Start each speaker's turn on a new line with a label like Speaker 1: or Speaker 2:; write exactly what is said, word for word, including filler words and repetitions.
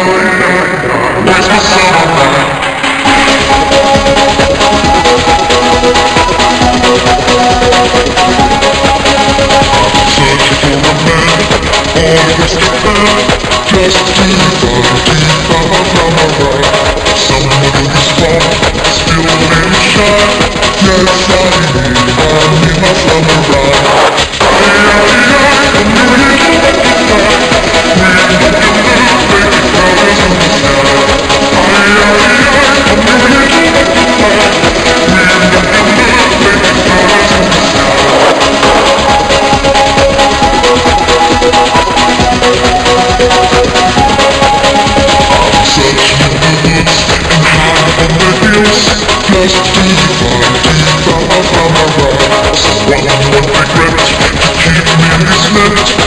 Speaker 1: Where's my summer? Searching for a man, always the man. Just to find someone who is strong, still and shy. Yes, I need, I need my summer ride. Ay, ay, ay, I'm your little butterfly. We look in the baby colors in the sky. Ay, ay, ay, I'm your little butterfly. We look in the baby colors in the sky. Searching in the woods and high on the hills, just to find deep down my ride. Someone won't regret to keep me in this net.